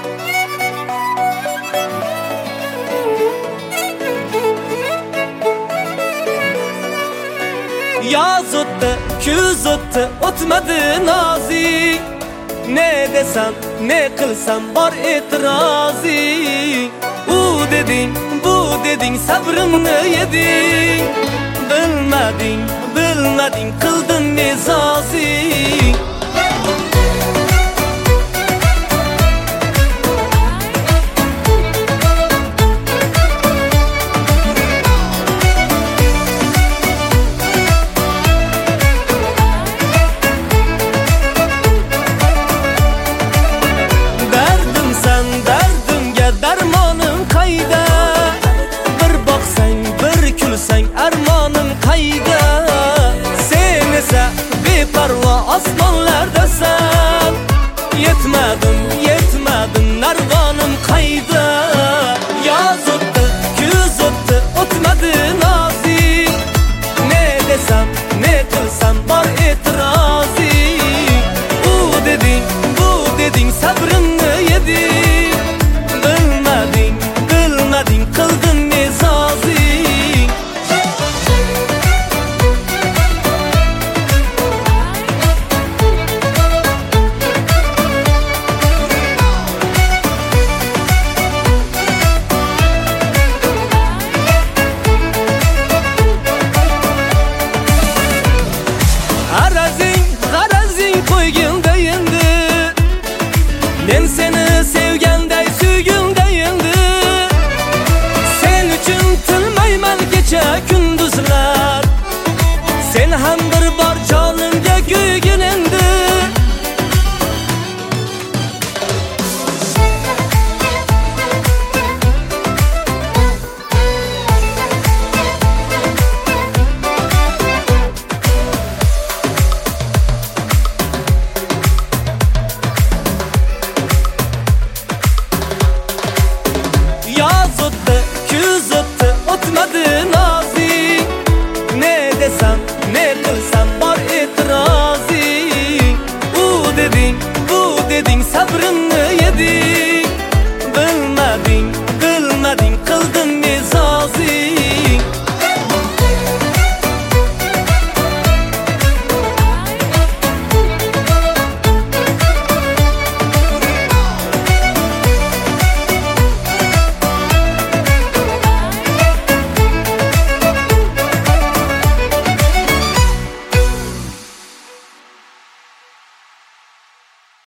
Yaz öttü, küz öttü, ötmedi nazi. Ne desem, ne kılsam var itirazı. U dedin, bu dedin, sabrımı yedin. Bilmedin, bilmedin, kıldın mezazi. Armanım kayda, sen ise beparva asmanlardasan. Yetmedim, yetmedim, narvanım kayda. Yaz öttü, küz öttü, ötmedi nazi. Ne desem, ne kılsam var itirazı. Bu dedin, bu dedin, sabrını yedin. Bilmedin, bilmedin, kıldın mezazi. Ben seni sevgende süygündeyindi. Sen üçün tılmayman gece gündüzler. Sen hamdır bar canımga güygünindi. Küz öttü, ötmedi nazi. Ne desem, ne kılsam var itirazı. Bu dedin, bu dedin, sabrın